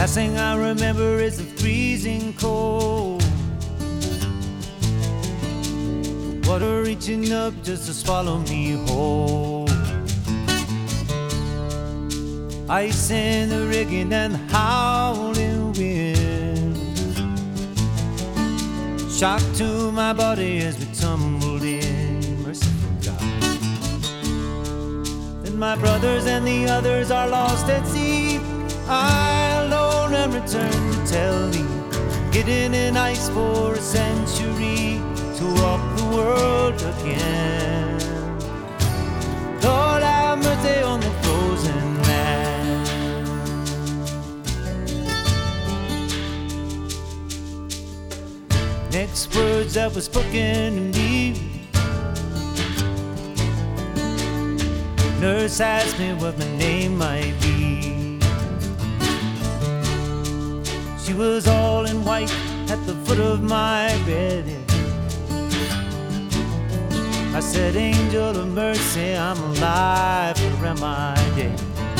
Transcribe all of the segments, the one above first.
Last thing I remember is the freezing cold, water reaching up just to swallow me whole. Ice in the rigging and the howling wind, shock to my body as we tumbled in. Merciful God. Then my brothers and the others are lost at sea. I alone am returned to tell thee, getting in ice for a century to walk the world again. Lord, have mercy on the frozen land. Next words that were spoken to me, nurse asked me what my name might be. She was all in white at the foot of my bed. I said, angel of mercy, I'm alive, or am I dead?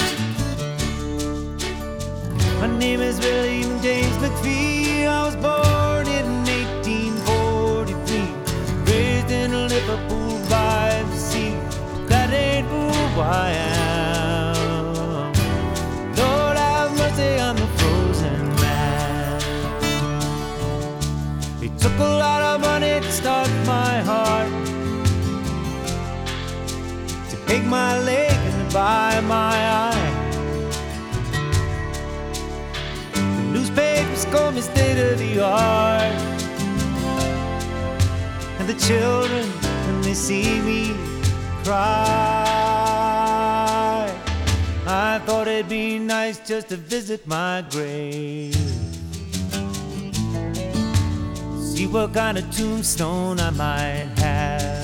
My name is William James McPhee. I was born in 1843, raised in Liverpool by the sea. That ain't who I am. Lord, have mercy on the frozen man. It took a lot of money to start my heart, take my leg and to buy my eye. The newspapers call me state of the art, and the children, when they see me cry, I thought it'd be nice just to visit my grave, see what kind of tombstone I might have.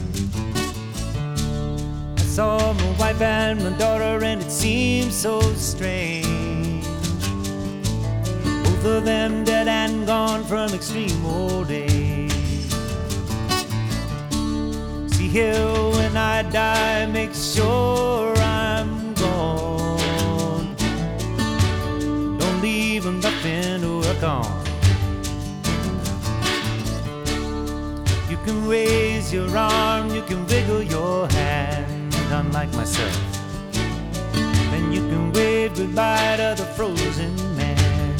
Saw my wife and my daughter, and it seemed so strange, both of them dead and gone from extreme old age. See here, when I die, make sure I'm gone, don't leave nothing to work on. You can raise your arm, you can wiggle your hand, unlike myself, then you can wave goodbye to the frozen man.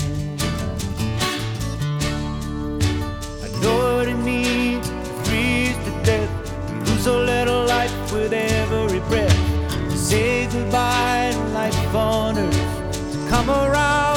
I know what it means to freeze to death, to lose a little life with every breath, to say goodbye to life on earth, to come around